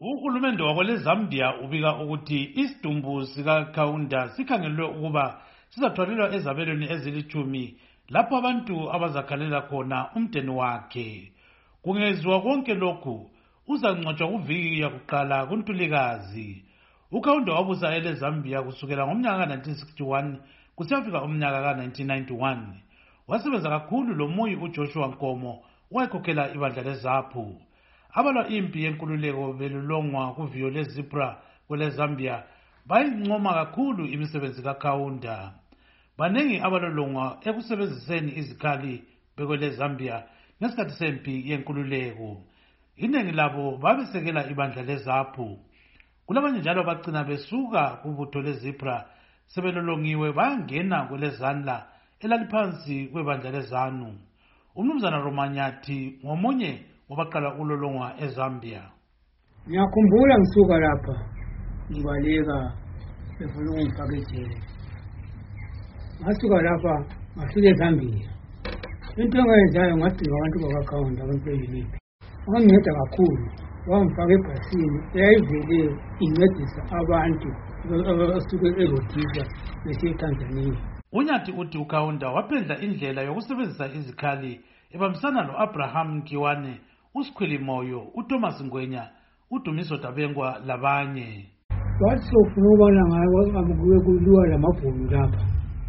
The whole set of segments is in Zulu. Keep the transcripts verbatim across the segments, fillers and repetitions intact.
Uhulumende wakwele Zambia ubika ukuthi isidumbu sika Kaunda sikhangelwe ukuba sizathwalelwa ezabelweni ezilithumi lapho abantu abazakhalela khona umndeni wakhe. Kungezwa konke lokhu uzangcwatshwa kuviki yakuqala kuNtulikazi. UKaunda wabusa ele Zambia kusukela ngomnyaka ka nineteen sixty-one kusiyafika umnyaka ka nineteen ninety-one. Wasebenza kakhulu loMuyi uJoshua Nkomo owayekhokhela ibandla leZAPU. Abalwa impi yenkululeko belulongwa kuviyo leZipra kwele Zambia bayincoma kakhulu imisebenzi kaKaunda. Banengi abalolongwa ekusebenziseni izikhali bekwele Zambia ngesikhathi sempi yenkululeko. Inengi labo babesekela ibandla leZAPU. Kulabanye njalo bagcina besuka kubutho leZipra sebelolongiwe bayangena kwele Zanla elaliphansi kwebandla leZANU. Umnumzana Romanyathi ngomunye wabaqala ukulolongwa eZambia. Ngiyakhumbula ngisuka lapha ngibaleka befuna ungifaka ejele. Ngasuka lapha ngafika eZambia. Into engayenzayo ngadinga abantu bakaKaunda abantu beYunithi. Wanginceda kakhulu, wangifaka ebhasini eyayivele incedisa abantu abasuke eRhodesia besiya eTanzania. Unyathi uthi uKaunda waphendla indlela yokusebenzisa izikhali ebambisana lo-Abraham Kiwane, uSikhwili Moyo, uThomas Ngwenya, uDumiso Dabengwa labanye. Wathi sofuna ukubona ngayo amkuwe kuliwa lamabhunu lapha.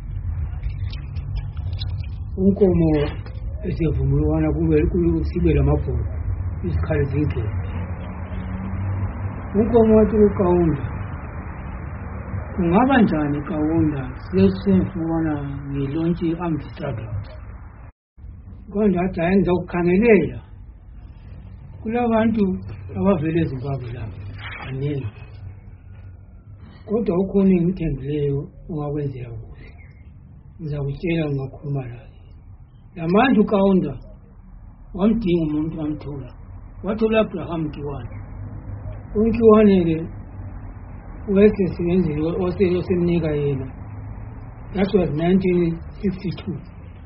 Unkomo esevumulwana kube sibe lamabhunu isikhali zinke. Unkomo wathi uKaunda kungaba njani Kaunda sesifuna ngilontshi armed struggle. Konke athi ayenza ukukhangelela kulabantu abavele eZimbabwe lapha baningi, kodwa ukhona engithembileyo ungakwenzeka kuhle. Ngizakutshela ngakhuluma laye. Lamanje uKaunda wamdinga umuntu wamthola, wathola Abraham Kiwane. UNkiwane-ke wayesebenzile osemnika yena. That was nineteen sixty-two.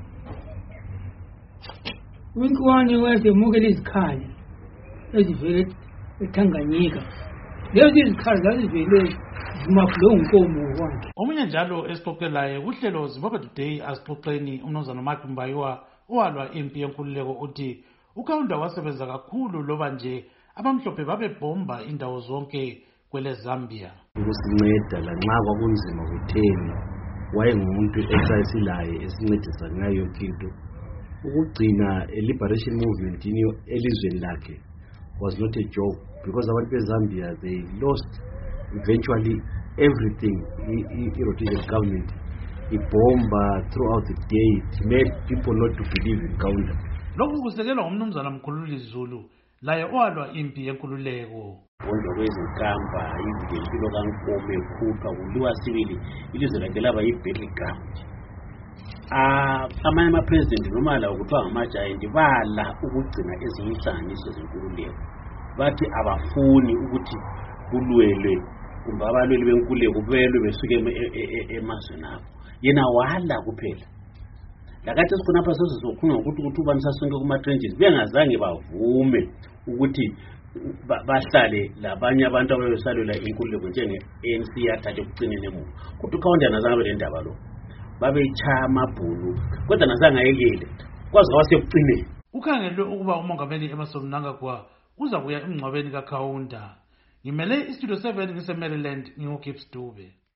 UNkiwane wayesemukela izikhali ezivele eTanganyika. Lezi zikhali zazivele zimafule unkomo wakhe. Omunye njalo esixoxelaye uhlelo Zimbabwe Today asixoxeni umnumzana Mark Mbayiwa owalwa impi yenkululeko uthi uKaunda wasebenza kakhulu loba nje abamhlophe babebhomba indawo zonke kwele Zambia. Ukusinceda lanxa kwakunzima kutheni wayengumuntu esayisilaye esincedisa ngayo yonke into. Ukugcina a-liberation movement elizweni lakhe was not a joke, because abantu beZambia, they lost eventually everything. I-Rhodesian government ibomba throughout the day. It made people not to believe in Kaunda. Lokhu kusekelwa ngumnumzana Mkhululi Zulu laye owalwa impi yenkululeko. Wonke kwezinkamba izingempilo kaNkomo ekhupha kuliwa sibili ilizwe lakhe laba yi-battle ground. Ah, amanye ama-president noma lawo kuthiwa ngama-giant bala ukugcina ezinye inhlanganiso zenkululeko. Bathi abafuni ukuthi kulwelwe kumbe abalweli benkululeko belwe besuke emazweni abo. Yena wala kuphela. Lakathi sikhonapha sesizokhuluma ukuthi ukuthi ubanisa sonke kuma-trenches bengazange bavume ukuthi bahlale labanye abantu ababesalela inkululeko njenge-A N C yathatha ekucineni emuva. Kodwa uKaunda nazange abe lendaba lo. Babechaya amabhunu kodwa nazange ayekele kwaze kwasekucineni. Ukhangelwe ukuba uMongameli Emmerson Mnangagwa uza kuya emngcwabeni kaKaunda. Ngimele iStudio seven ngise Maryland, nginguGibbs Dube.